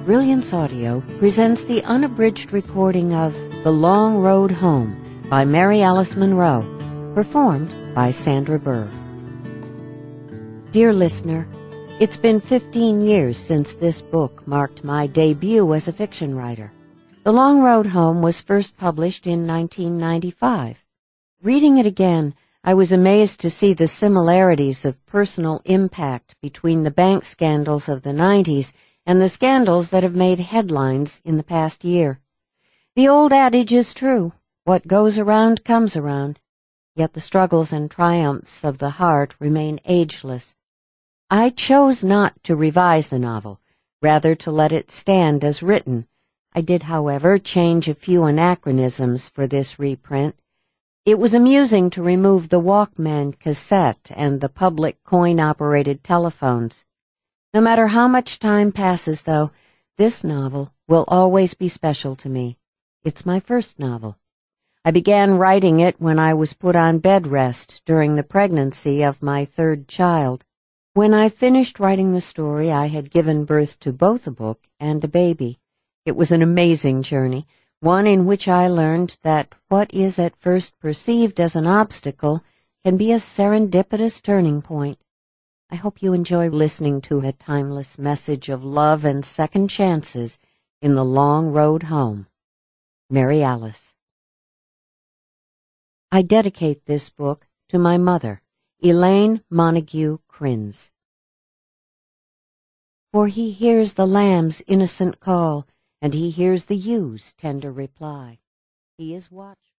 Brilliance Audio presents the unabridged recording of The Long Road Home by Mary Alice Monroe, performed by Sandra Burr. Dear listener, it's been 15 years since this book marked my debut as a fiction writer. The Long Road Home was first published in 1995. Reading it again, I was amazed to see the similarities of personal impact between the bank scandals of the 90s and the scandals that have made headlines in the past year. The old adage is true: what goes around comes around, yet the struggles and triumphs of the heart remain ageless. I chose not to revise the novel, rather to let it stand as written. I did, however, change a few anachronisms for this reprint. It was amusing to remove the Walkman cassette and the public coin-operated telephones. No matter how much time passes, though, this novel will always be special to me. It's my first novel. I began writing it when I was put on bed rest during the pregnancy of my third child. When I finished writing the story, I had given birth to both a book and a baby. It was an amazing journey, one in which I learned that what is at first perceived as an obstacle can be a serendipitous turning point. I hope you enjoy listening to a timeless message of love and second chances in The Long Road Home. Mary Alice. I dedicate this book to my mother, Elaine Montague Crins. For he hears the lamb's innocent call, and he hears the ew's tender reply. He is watchful.